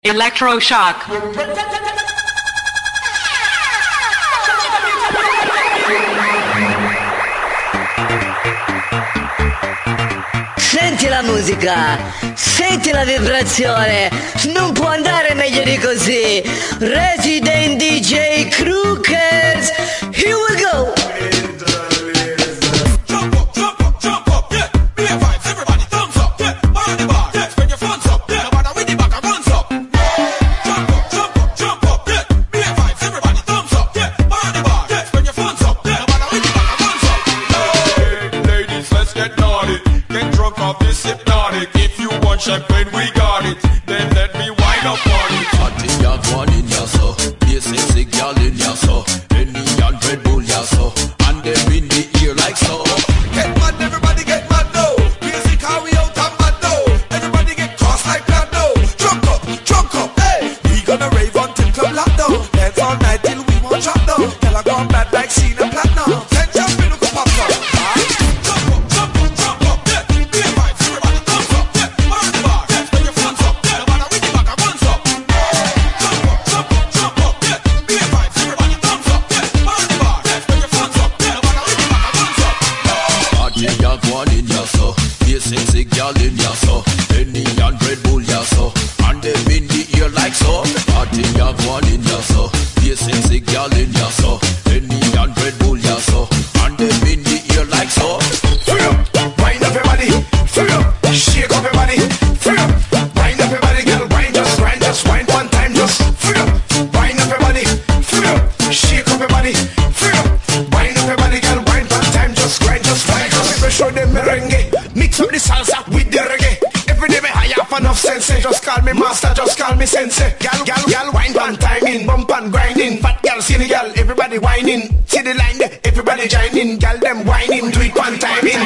Electroshock. Senti la musica, senti la vibrazione, non può andare meglio di così. Resident DJ Crookers, here we go! Champagne, we got it. Then let me wind up on it. Party, you have one in your so. Yes, it's a girl in your so. Any young Red Bull, your so. And them in the ear like so. Get mad, everybody get mad, no. Music, how we out and mad, no. Everybody get cross like that, no. Drunk up, hey. We gonna rave until club lockdown. Dance all night till we won't drop down. Tell I gone bad like Cena Platinum. Send jump in, look up, pop up. Sexy girl in ya so, any and Red Bull ya so, and them in the ear like so. Party have one in ya so, be a sexy girl in ya so, any and Red Bull ya so, and them in the ear like so. Free up, wind up your body, free up, shake up your body, free up, wind up your body, girl, wind just wind one time, just free up, wind up your body, free up, shake up your body, free up, wind up your body, girl, wind one time, just wind just. People show them merengue. Mix up the salsa with the reggae. Every day me high up enough sense. Just call me master, just call me sensei. Gal, wine one time in, bump and grinding. Fat gal, skinny gal, everybody whining. See the line there, everybody joining. Gal them whining, do it one time in.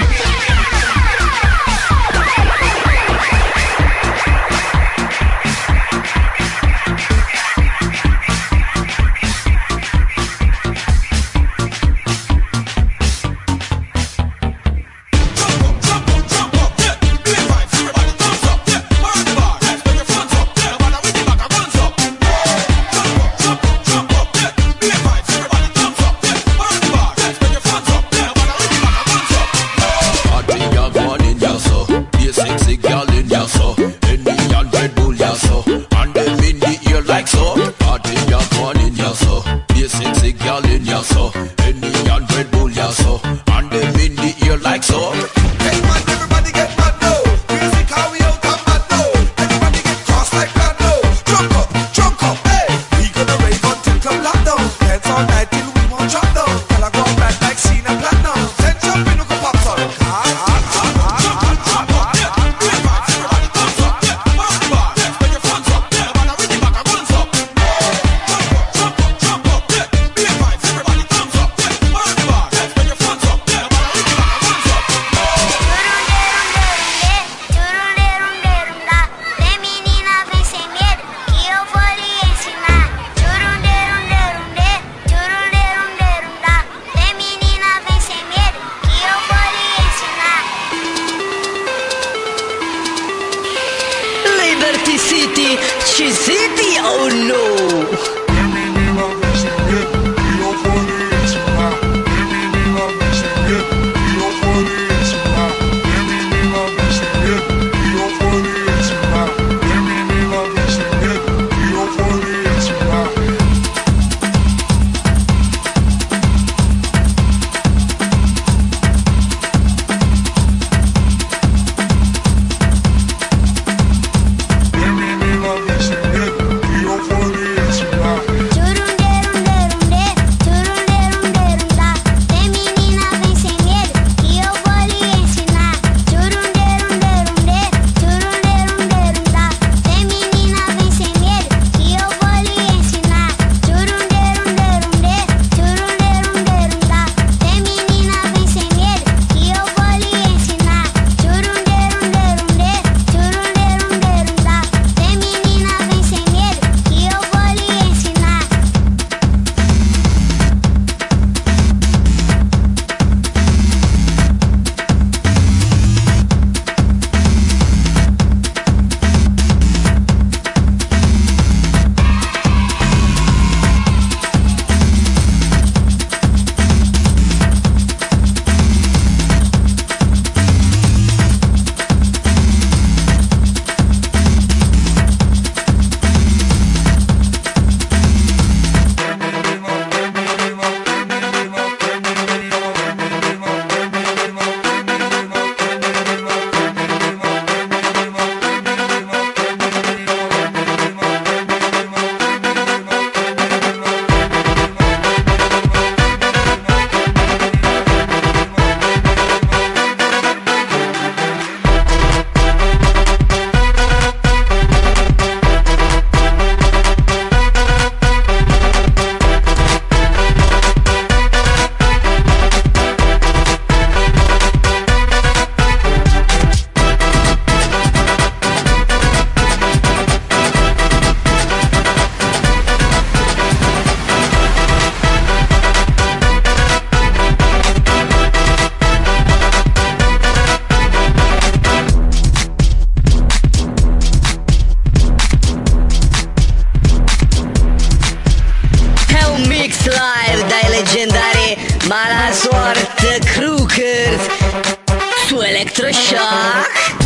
Electroshock.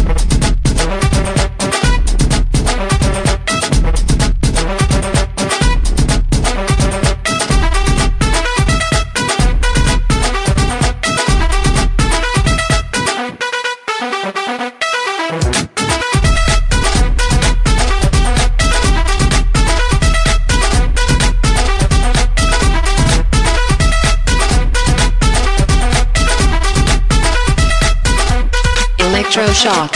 Electroshock.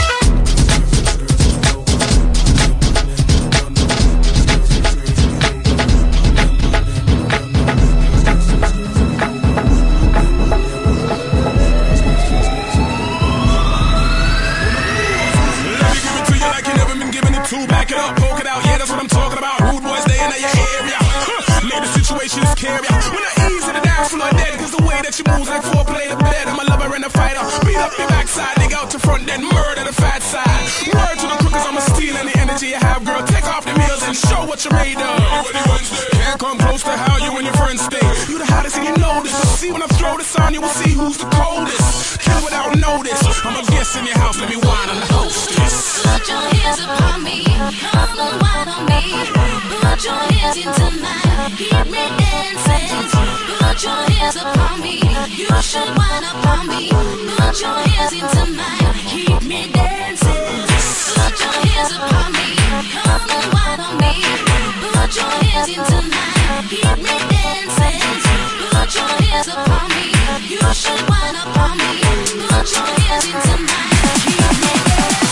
Back it up, poke it out, yeah, that's what I'm talking about. Rude boys, they in your area. Made the situation scary. When I ease in the dance floor dead, cause the way that you move like foreplay to bed. I'm a lover and a fighter. Beat up your backside, dig out your front, then murder the fat side. Word to the crookers, I'ma steal any energy you have, girl. Take off the meals and show what you're made of. Can't come close to how you and your friends stay. You the hottest and you know this. But see when I throw this on, you will see who's the coldest. Kill without notice. I'm a guest in your house, let me whine on the hostess. Put your hands upon me, come on, wine on me. Put your hands into mine, keep me dancing. Put your hands upon me, you should wine upon me. Put your hands into mine, keep me dancing. Put your hands upon me, come on, wine on me. Put your hands into mine, keep me dancing. Put your hands upon me, you should wine upon me. Put your hands into mine, keep me dancing.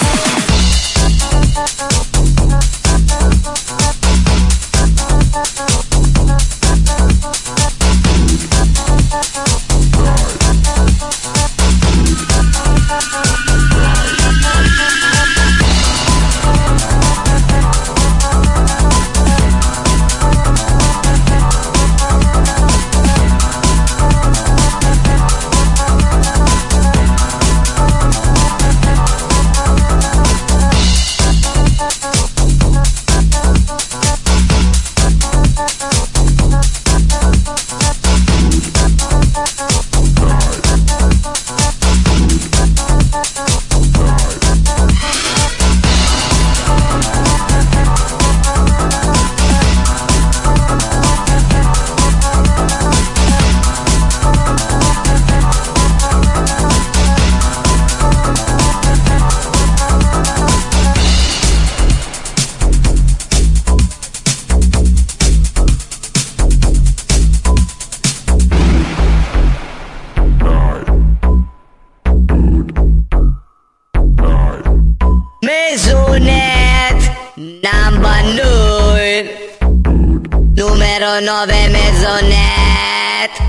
Numero 9 Maisonette.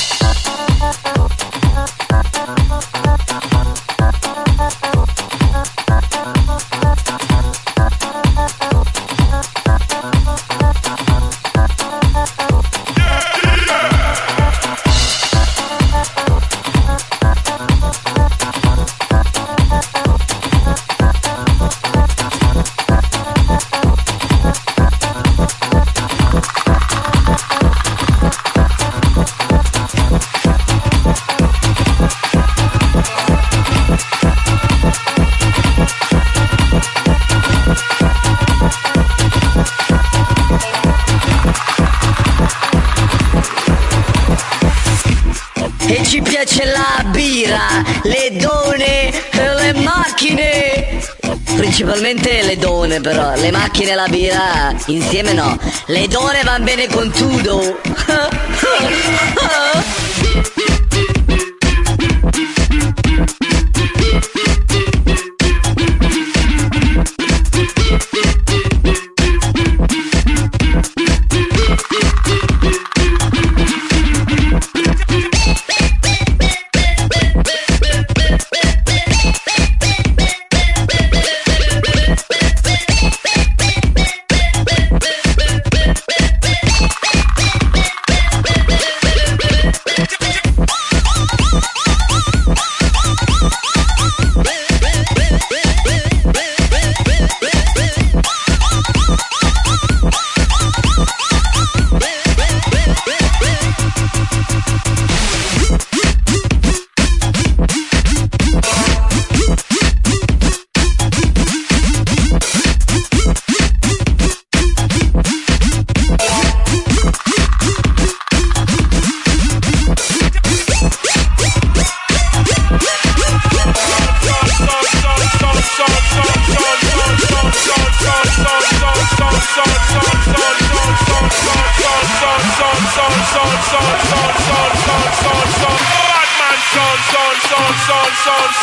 E ci piace la birra, le donne e le macchine. Principalmente le donne, però le macchine e la birra insieme no. Le donne van bene con tutto.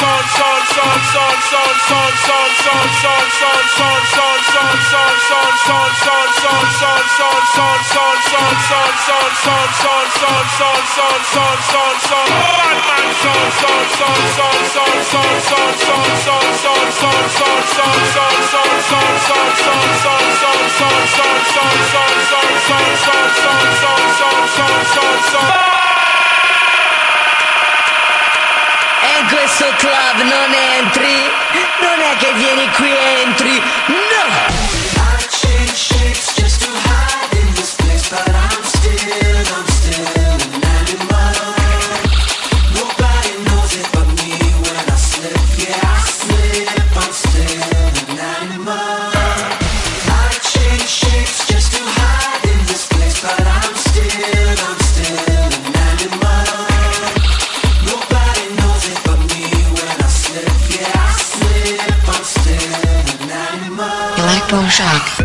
E in questo club non entri, non è che vieni qui e entri, no! Electroshock.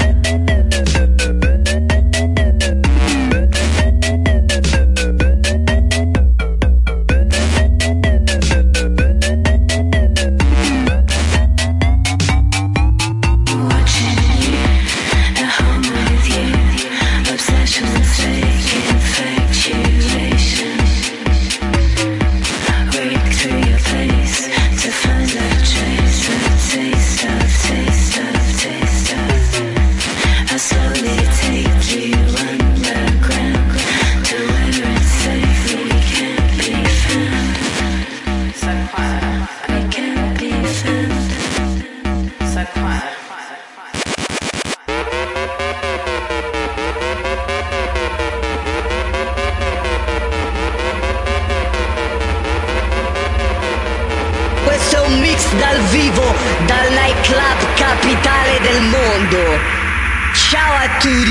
Questo è un mix dal vivo, dal nightclub capitale del mondo. Ciao a tutti!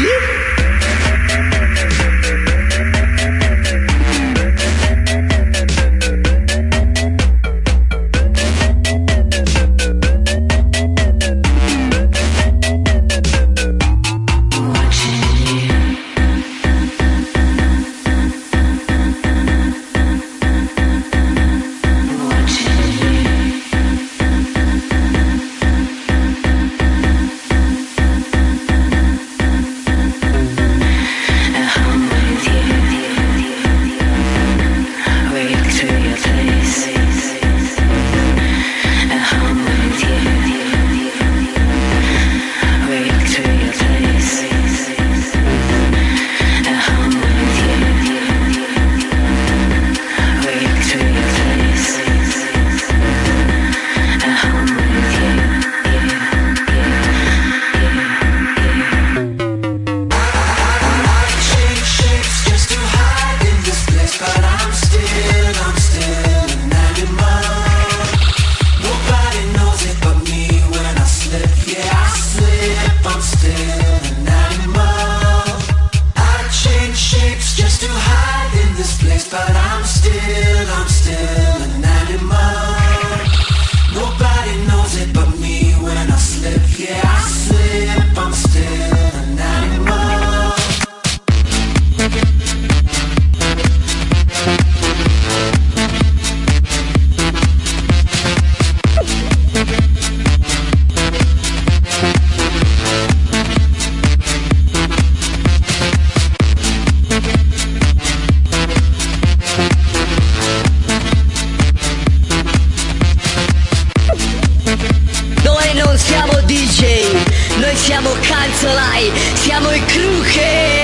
Noi siamo Canzolai, siamo i crew che...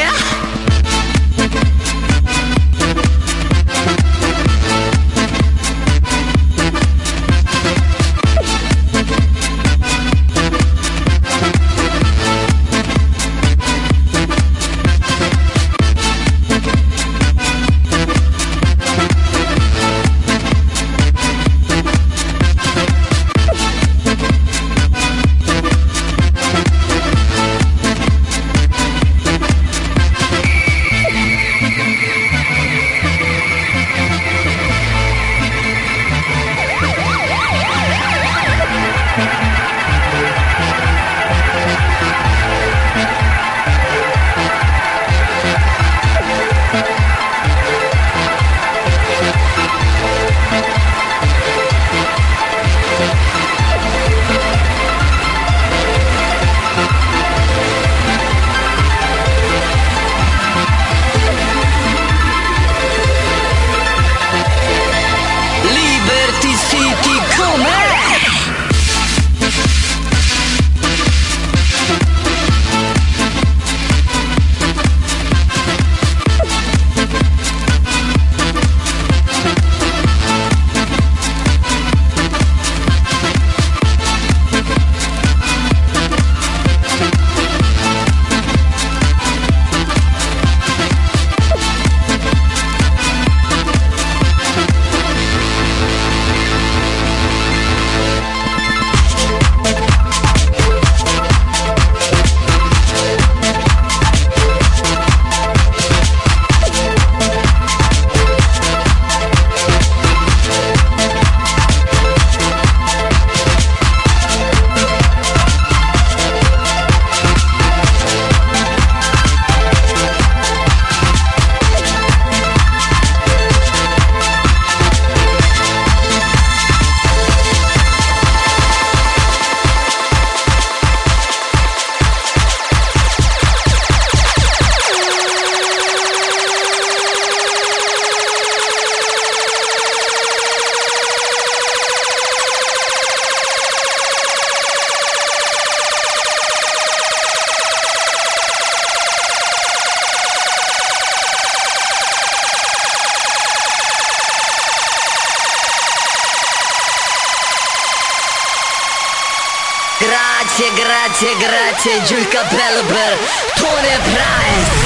Grazie, giù il cappello per Tony Price.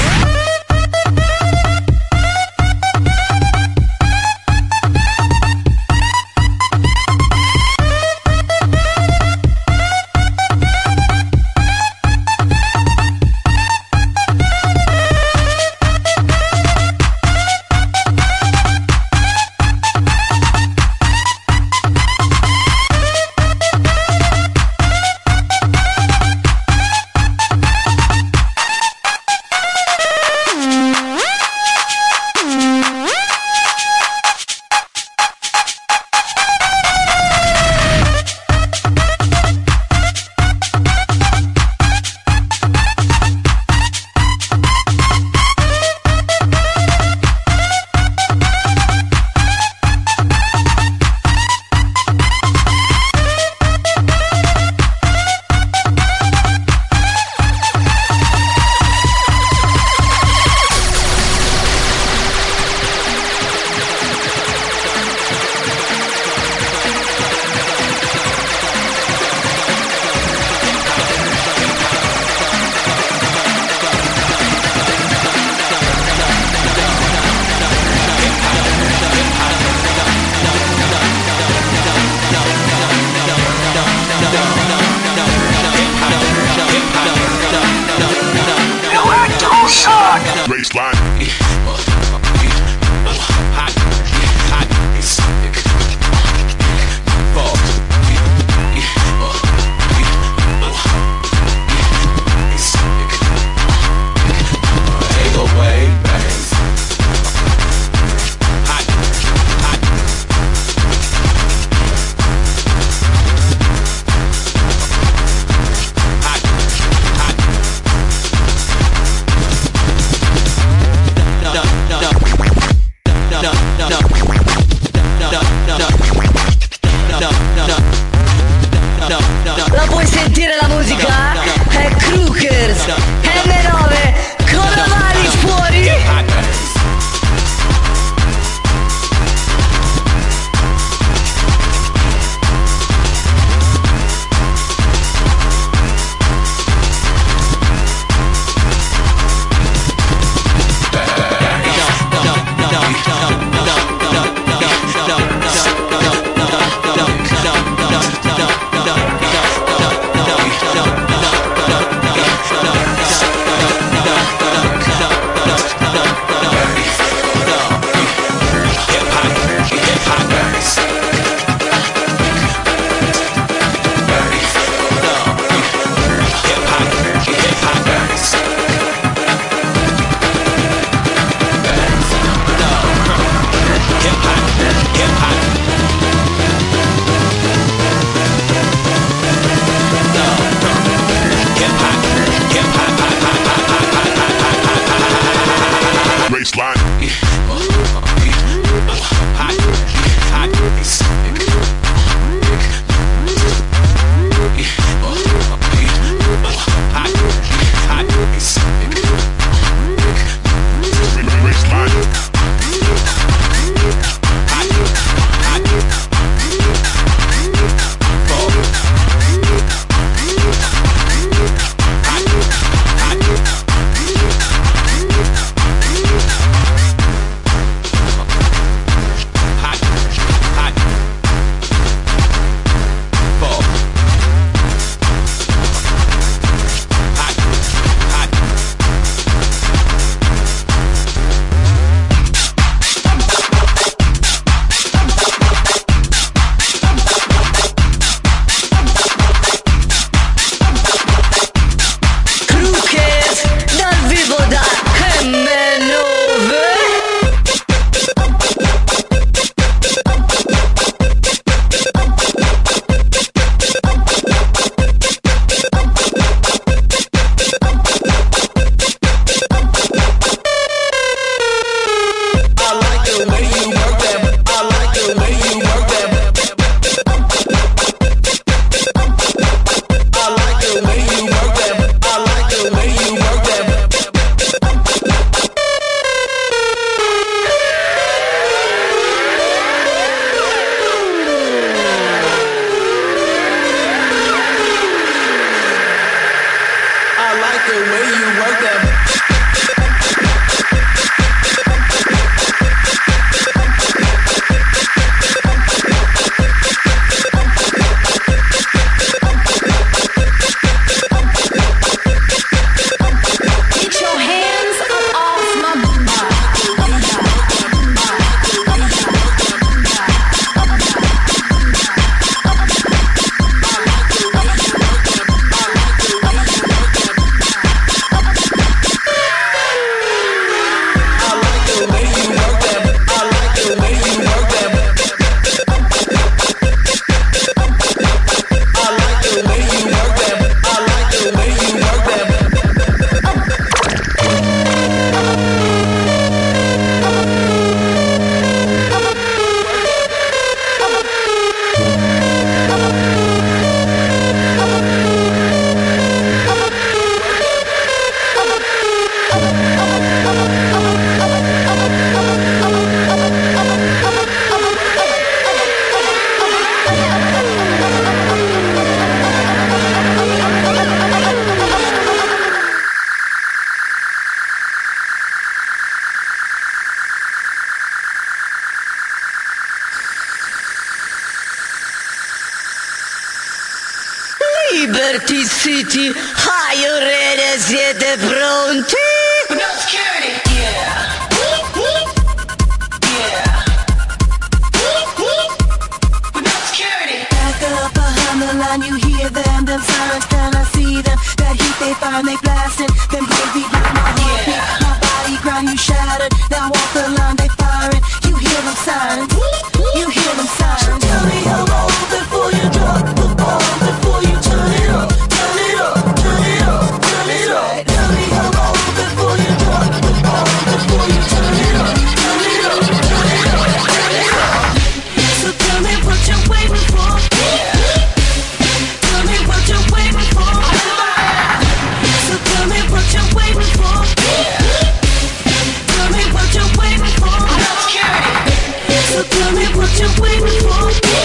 Dirty City. Are you ready? Siete pronti? No security. Yeah. Yeah. No security. Back up behind the line, you hear them sirens, then I see them. That heat they find, they blasting. Them baby beat my heartbeat, my body grind, you shattered. Now off the line, they firing. You hear them sirens, you hear them sirens. Tell me how long before you drop the bomb, before you turn it up, turn it up, turn it up, turn it up. Tell me how long before you drop the bomb, before you turn it up, turn it up, turn it up, turn it up. So tell me what you're waiting for. Tell me what you're waiting for. So tell me what you're waiting for. Tell me what you're waiting for. So tell me what you're waiting for.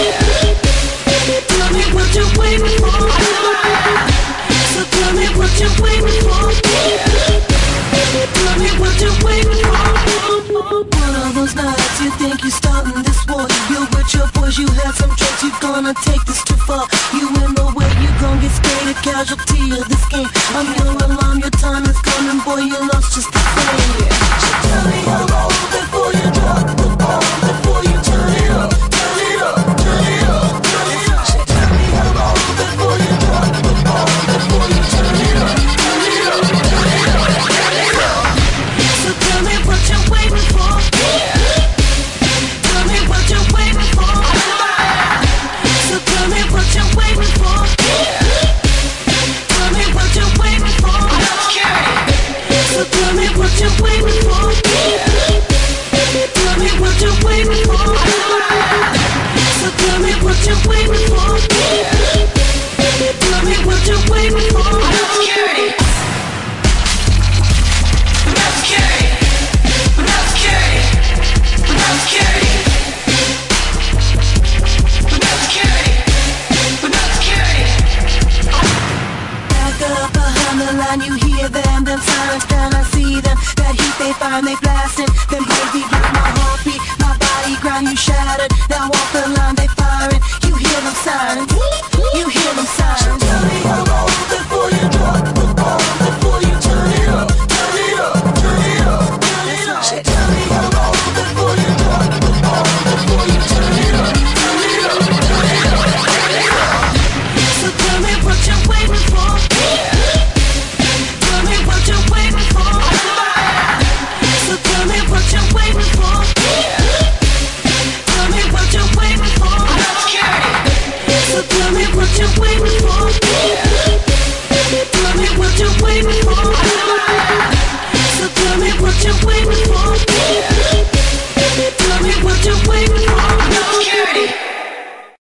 Tell me what you're waiting for. So tell me what you're waiting for. Tell me what you're waiting for. One of those nights you think you're starting this war. You're with your boys, you had some drugs, you gonna take this too far. You in the way, you gon' get scared, a casualty of this game. I'm your alarm, your time is coming, boy, you lost just the same. So tell me how long before you drop the bomb, before you turn it up, turn it up, turn it up, turn it up. So tell me how long before you drop the bomb, before you turn it up, turn it up, turn it up, turn it up. So tell me what you're waiting for. Tell me what you're waiting for. So tell me what you're waiting for. Tell me what you're waiting for. So tell me what you're waiting for. Tell me what you're waiting for. So tell me what you're waiting for.